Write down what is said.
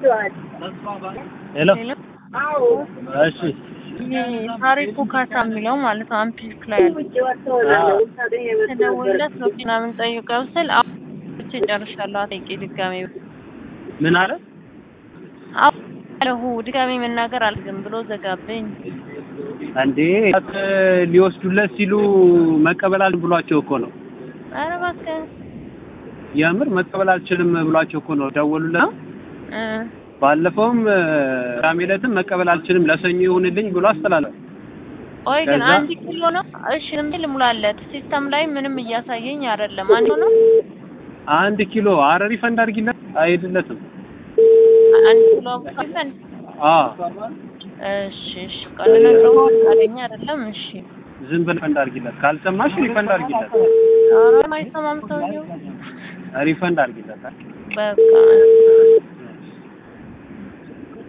ሄሎ እሺ ታሪኩ ካሳ የሚለው ማለት ነው አምፒክ ላይ ተደውለት ነው ምናምን ጠይቀው ስል አውጥቼ ጨርሻለሁ። አጠቂ ድጋሜ ምን አለ አለሁ ድጋሜ መናገር አልግም ብሎ ዘጋበኝ። አንዴ ሊወስዱለት ሲሉ መቀበል ብሏቸው እኮ ነው። ኧረ እባክህ ያምር መቀበል አልችልም ብሏቸው እኮ ነው ደወሉለት። ባለፈውም ራሜለትም መቀበል አልችልም ለሰኞ ይሁንልኝ ብሎ አስተላለፈ። ቆይ ግን 1 ኪሎ ነው እሺ እንዴ ሙላለት ሲስተም ላይ ምንም እያሳየኝ አይደለም። 1 ኪሎ ነው 1 ኪሎ አረ ሪፈንድ አድርጊለት አይደለትም 1 ኪሎ ሪፈንድ እሺ ቀለለ ነው አለኝ አይደለም እሺ ዝም ብለህ ሪፈንድ አድርጊለት ካልሰማሽ ሪፈንድ አድርጊለት አረ ማይሰማም ሰውዬው ሪፈንድ አድርጊለት በቃ